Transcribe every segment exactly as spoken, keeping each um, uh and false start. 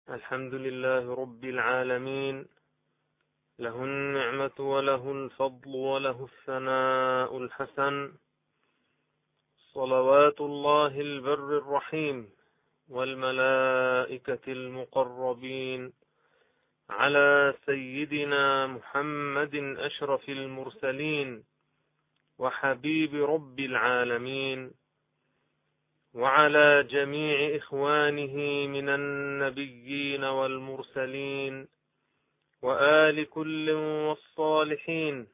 الحمد لله رب العالمين، له النعمة وله الفضل وله الثناء الحسن، صلوات الله البر الرحيم والملائكة المقربين على سيدنا محمد أشرف المرسلين وحبيب رب العالمين، وعلى جميع إخوانه من النبيين والمرسلين وآل كل والصالحين،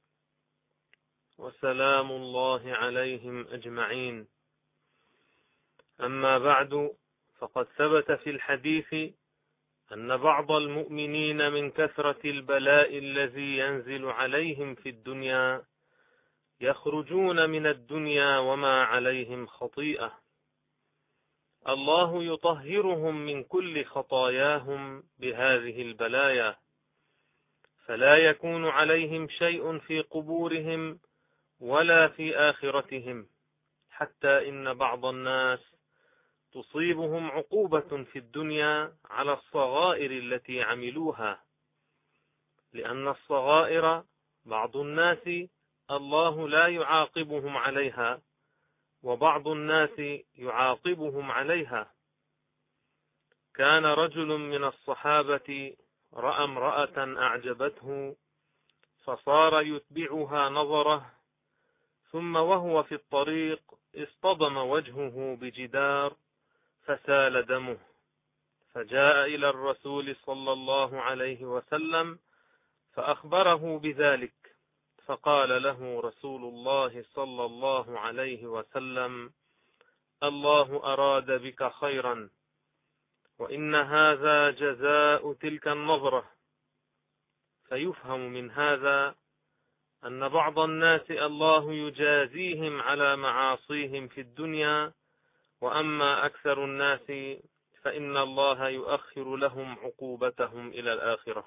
وسلام الله عليهم أجمعين. أما بعد، فقد ثبت في الحديث أن بعض المؤمنين من كثرة البلاء الذي ينزل عليهم في الدنيا يخرجون من الدنيا وما عليهم خطيئة، الله يطهرهم من كل خطاياهم بهذه البلايا، فلا يكون عليهم شيء في قبورهم ولا في آخرتهم، حتى إن بعض الناس تصيبهم عقوبة في الدنيا على الصغائر التي عملوها، لأن الصغائر بعض الناس الله لا يعاقبهم عليها، وبعض الناس يعاقبهم عليها. كان رجل من الصحابة رأى امرأة أعجبته فصار يتبعها نظره، ثم وهو في الطريق اصطدم وجهه بجدار فسال دمه، فجاء إلى الرسول صلى الله عليه وسلم فأخبره بذلك، فقال له رسول الله صلى الله عليه وسلم: الله أراد بك خيرا، وإن هذا جزاء تلك النظرة. فيفهم من هذا أن بعض الناس الله يجازيهم على معاصيهم في الدنيا، وأما أكثر الناس فإن الله يؤخر لهم عقوبتهم إلى الآخرة.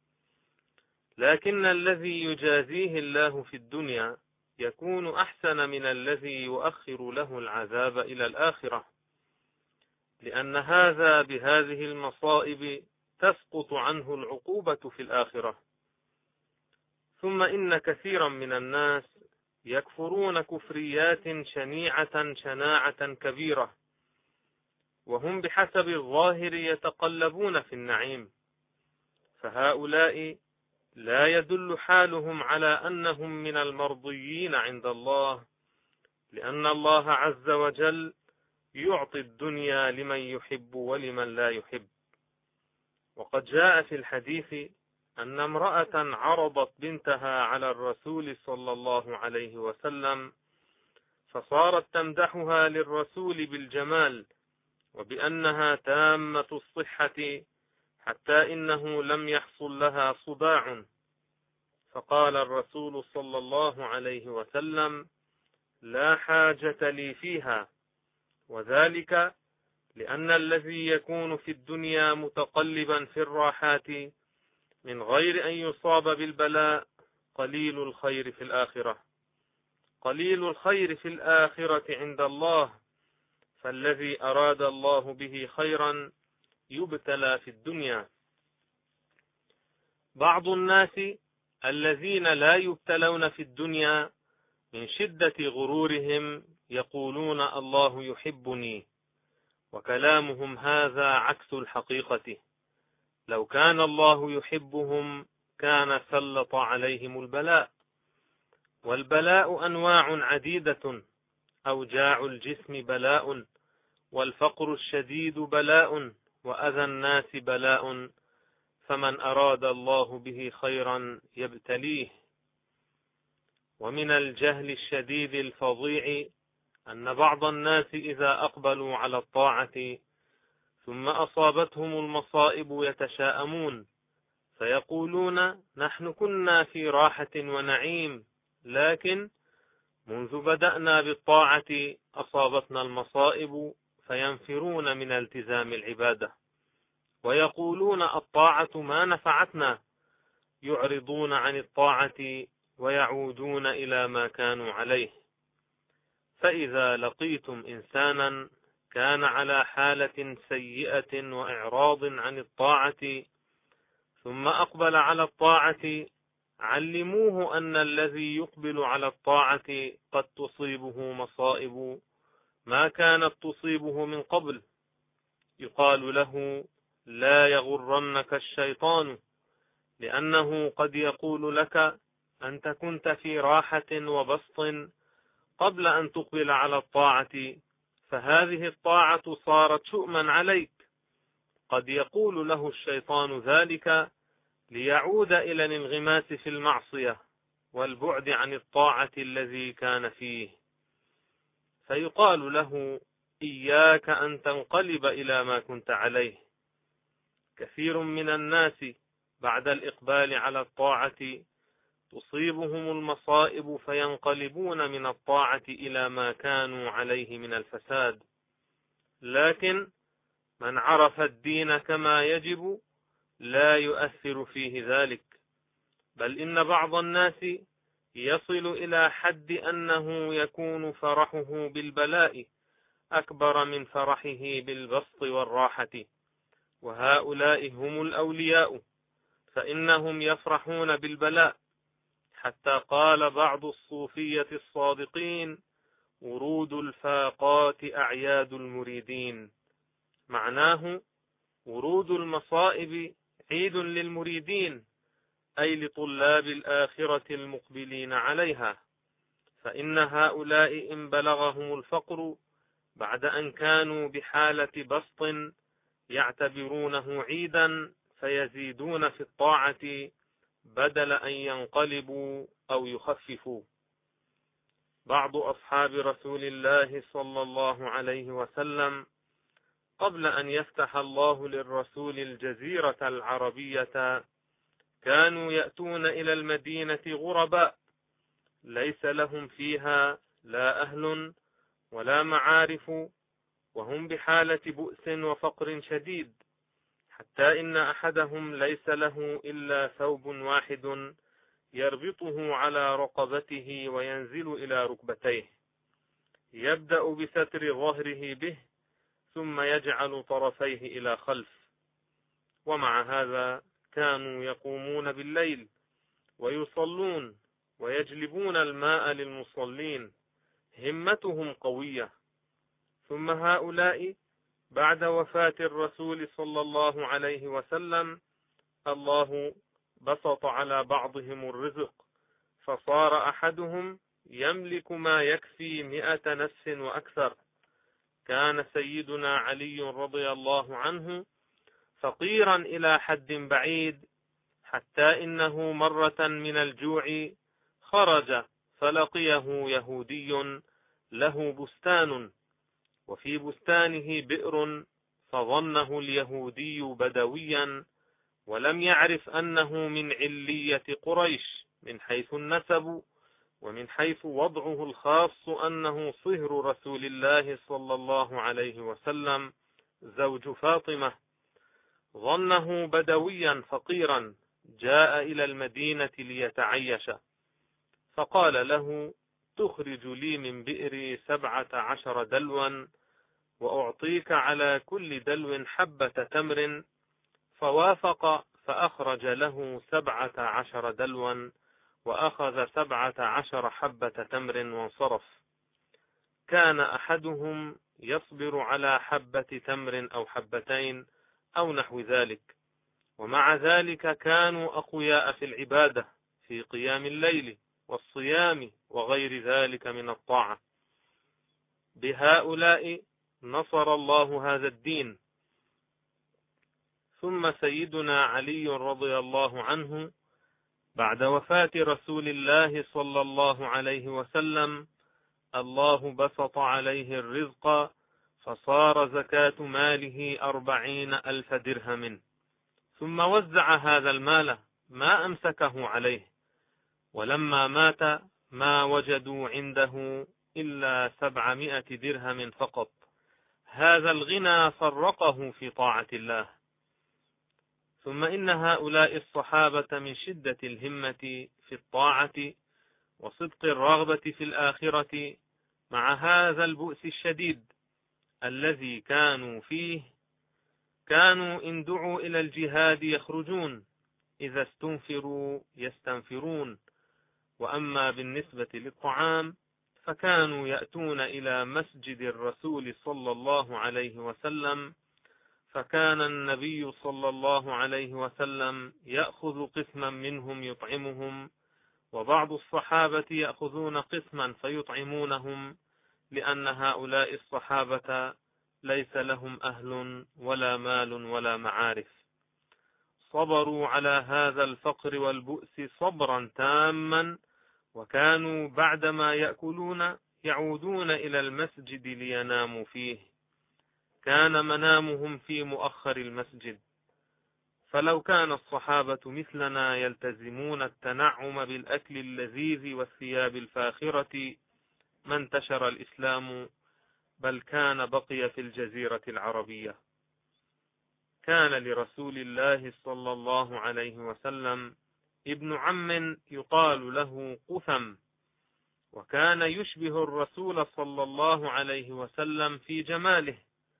لكن الذي يجازيه الله في الدنيا يكون أحسن من الذي يؤخر له العذاب إلى الآخرة، لأن هذا بهذه المصائب تسقط عنه العقوبة في الآخرة. ثم إن كثيرا من الناس يكفرون كفريات شنيعة شناعة كبيرة، وهم بحسب الظاهر يتقلبون في النعيم، فهؤلاء لا يدل حالهم على أنهم من المرضيين عند الله، لأن الله عز وجل يعطي الدنيا لمن يحب ولمن لا يحب. وقد جاء في الحديث أن امرأة عرضت بنتها على الرسول صلى الله عليه وسلم، فصارت تمدحها للرسول بالجمال وبأنها تامة الصحة، حتى إنه لم يحصل لها صداع، فقال الرسول صلى الله عليه وسلم: لا حاجة لي فيها، وذلك لأن الذي يكون في الدنيا متقلبا في الراحات من غير أن يصاب بالبلاء قليل الخير في الآخرة، قليل الخير في الآخرة عند الله، فالذي أراد الله به خيرا يبتلى في الدنيا. بعض الناس الذين لا يبتلون في الدنيا من شدة غرورهم يقولون الله يحبني، وكلامهم هذا عكس الحقيقة. لو كان الله يحبهم كان سلط عليهم البلاء، والبلاء أنواع عديدة: أوجاع الجسم بلاء، والفقر الشديد بلاء، وأذى الناس بلاء، فمن أراد الله به خيرا يبتليه. ومن الجهل الشديد الفظيع أن بعض الناس إذا أقبلوا على الطاعة ثم أصابتهم المصائب يتشاءمون، فيقولون: نحن كنا في راحة ونعيم، لكن منذ بدأنا بالطاعة أصابتنا المصائب، فينفرون من التزام العبادة، ويقولون: الطاعة ما نفعتنا، يعرضون عن الطاعة ويعودون إلى ما كانوا عليه. فإذا لقيتم إنسانا كان على حالة سيئة وإعراض عن الطاعة ثم أقبل على الطاعة، علموه أن الذي يقبل على الطاعة قد تصيبه مصائب ما كانت تصيبه من قبل. يقال له: لا يغرنك الشيطان، لأنه قد يقول لك: أنت كنت في راحة وبسط قبل أن تقبل على الطاعة، فهذه الطاعة صارت شؤما عليك. قد يقول له الشيطان ذلك ليعود إلى الانغماس في المعصية والبعد عن الطاعة الذي كان فيه، فيقال له: إياك أن تنقلب إلى ما كنت عليه. كثير من الناس بعد الإقبال على الطاعة تصيبهم المصائب فينقلبون من الطاعة إلى ما كانوا عليه من الفساد. لكن من عرف الدين كما يجب لا يؤثر فيه ذلك، بل إن بعض الناس يصل إلى حد أنه يكون فرحه بالبلاء أكبر من فرحه بالبسط والراحة، وهؤلاء هم الأولياء، فإنهم يفرحون بالبلاء. حتى قال بعض الصوفية الصادقين: ورود الفاقات أعياد المريدين. معناه ورود المصائب عيد للمريدين، أي لطلاب الآخرة المقبلين عليها، فإن هؤلاء إن بلغهم الفقر بعد أن كانوا بحالة بسط يعتبرونه عيدا، فيزيدون في الطاعة بدل أن ينقلبوا أو يخففوا. بعض أصحاب رسول الله صلى الله عليه وسلم قبل أن يفتح الله للرسول الجزيرة العربية كانوا يأتون إلى المدينة غرباء، ليس لهم فيها لا أهل ولا معارف، وهم بحالة بؤس وفقر شديد، حتى إن أحدهم ليس له إلا ثوب واحد يربطه على رقبته وينزل إلى ركبتيه، يبدأ بستر ظهره به ثم يجعل طرفيه إلى خلف. ومع هذا كانوا يقومون بالليل ويصلون ويجلبون الماء للمصلين، همتهم قوية. ثم هؤلاء بعد وفاة الرسول صلى الله عليه وسلم الله بسط على بعضهم الرزق، فصار أحدهم يملك ما يكفي مئة نفس وأكثر. كان سيدنا علي رضي الله عنه فقيرا إلى حد بعيد، حتى إنه مرة من الجوع خرج فلقيه يهودي له بستان، وفي بستانه بئر، فظنه اليهودي بدويا ولم يعرف أنه من علية قريش من حيث النسب، ومن حيث وضعه الخاص أنه صهر رسول الله صلى الله عليه وسلم زوج فاطمة. ظنه بدويا فقيرا جاء إلى المدينة ليتعيش، فقال له: تخرج لي من بئري سبعة عشر دلوا وأعطيك على كل دلو حبة تمر. فوافق، فأخرج له سبعة عشر دلوا وأخذ سبعة عشر حبة تمر وانصرف. كان أحدهم يصبر على حبة تمر أو حبتين أو نحو ذلك، ومع ذلك كانوا أقوياء في العبادة، في قيام الليل والصيام وغير ذلك من الطاعة. بهؤلاء نصر الله هذا الدين. ثم سيدنا علي رضي الله عنه بعد وفاة رسول الله صلى الله عليه وسلم الله بسط عليه الرزق، فصار زكاة ماله أربعين ألف درهم، ثم وزع هذا المال ما أمسكه عليه، ولما مات ما وجدوا عنده إلا سبعمائة درهم فقط. هذا الغنى فرقه في طاعة الله. ثم إن هؤلاء الصحابة من شدة الهمة في الطاعة وصدق الرغبة في الآخرة مع هذا البؤس الشديد الذي كانوا فيه كانوا إن دعوا إلى الجهاد يخرجون، إذا استنفروا يستنفرون. وأما بالنسبة للطعام فكانوا يأتون إلى مسجد الرسول صلى الله عليه وسلم، فكان النبي صلى الله عليه وسلم يأخذ قسما منهم يطعمهم، وبعض الصحابة يأخذون قسما فيطعمونهم، لأن هؤلاء الصحابة ليس لهم أهل ولا مال ولا معارف. صبروا على هذا الفقر والبؤس صبرا تاما، وكانوا بعدما يأكلون يعودون إلى المسجد ليناموا فيه. كان منامهم في مؤخر المسجد. فلو كان الصحابة مثلنا يلتزمون التنعم بالأكل اللذيذ والثياب الفاخرة ما انتشر الإسلام، بل كان بقي في الجزيرة العربية. كان لرسول الله صلى الله عليه وسلم ابن عم يقال له قثم، وكان يشبه الرسول صلى الله عليه وسلم في جماله.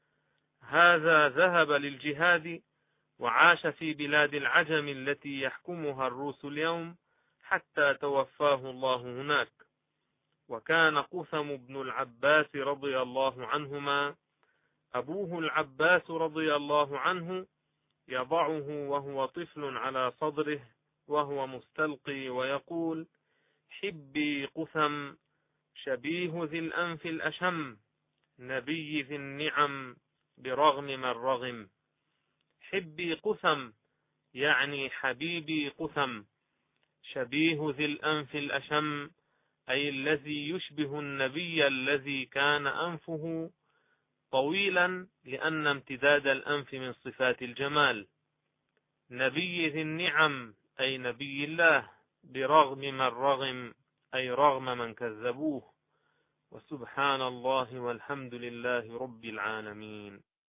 هذا ذهب للجهاد وعاش في بلاد العجم التي يحكمها الروس اليوم حتى توفاه الله هناك. وكان قثم بن العباس رضي الله عنهما أبوه العباس رضي الله عنه يضعه وهو طفل على صدره وهو مستلقي ويقول: حبي قثم شبيه ذي الأنف الأشم، نبي ذي النعم برغم من رغم. حبي قثم يعني حبيبي قثم، شبيه ذي الأنف الأشم أي الذي يشبه النبي الذي كان أنفه طويلا، لأن امتداد الأنف من صفات الجمال. نبي ذي النعم أي نبي الله، برغم من رغم أي رغم من كذبوه. وسبحان الله والحمد لله رب العالمين.